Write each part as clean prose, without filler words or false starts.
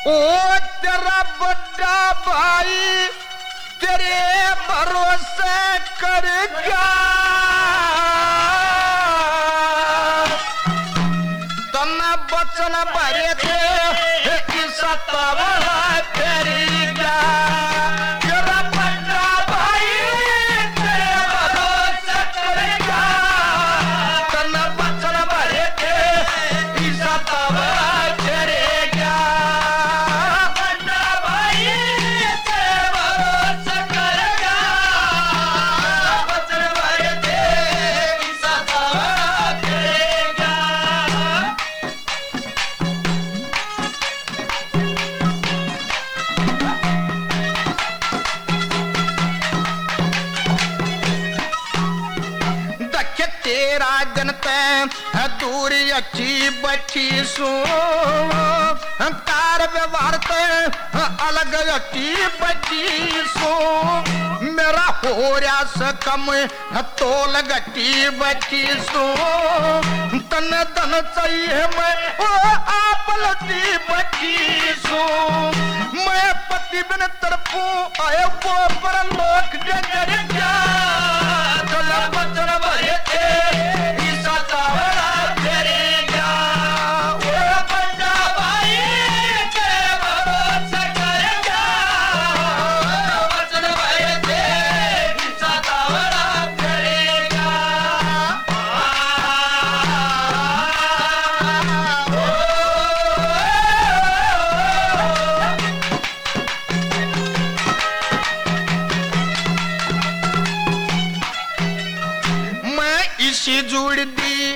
ओ तेरा बड़ा भाई तेरे भरोसे करगा तने बचन भरे थे सतावा करेगा तेरा बड़ा भाई तेरे भरोसे करेगा तने बचन भरे थे सतावा करेगा बड़ा भाई तेरे भरोसे करेगा बचन भरे थे सतावा करेगा तेरा जनते दूरी अच्छी बच्ची सो कार व्यवहार ते अलग अच्छी बच्ची सो मेरा हो रहा सकम तोल गट्टी बच्ची सो तन धन चाहिए मैं ओ आप लती बच्ची सो मैं पति बिन तरफू आए वो पर लोक जगर जा चला बचन भरे इसी जुड़ दी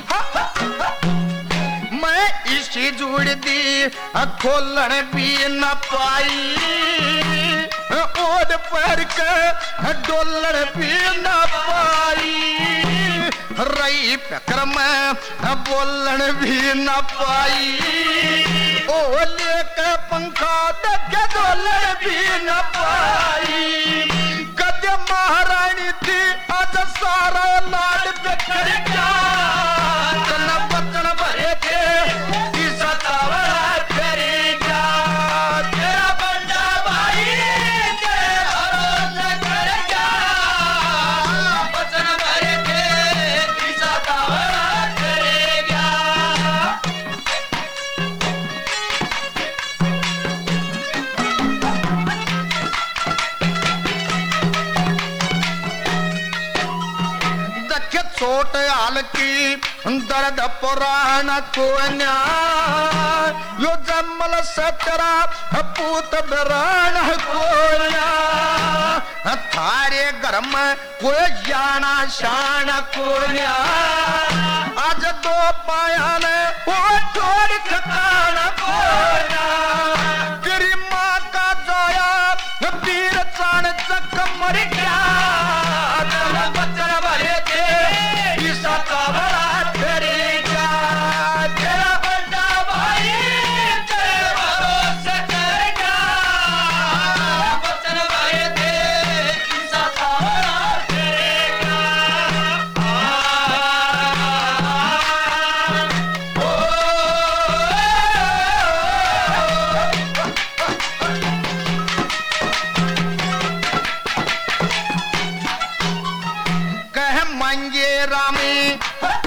मैं इसी जुड़ दी खोलन भी न पाई ओढ़ पर के डोलन भी न पाई रही पकड़ में बोलन भी न पाई ओ लेके पंखा देखे डोलन भी न पाई कद महारानी थी आज सारा लाड करेगा तन बचन भरे थे सतावा करेगा तेरा बड़ा भाई तेरे भरोसे करेगा बचन भरे थे सतावा करेगा छोट हाल की दर्द पुराण को यो जमल सतरा पूत बरान को थारे घर में कोई जाना शान को आज दो पाया ने वो छोड़ खतान को तेरी माँ का जोया पीर चाण चक मर गया बचन भरे सतावा करेगा तेरा बड़ा भाई तेरे भरोसे करेगा बचन भरे थे सतावा करेगा कह मंगे रामी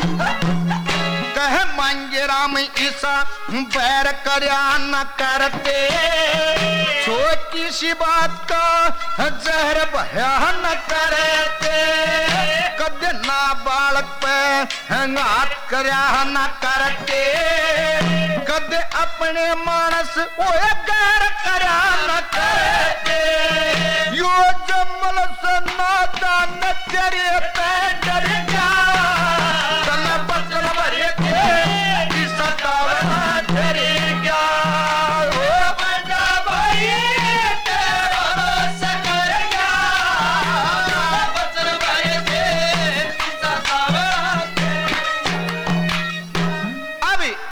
कह मंगे राम ईसा बैर करया न करते छोटी सी बात का जहर बया न करते कद ना बालक पे हाथ करया न करते कद अपने मानस ओए गैर करया न करते यो जमल से नादान तेरे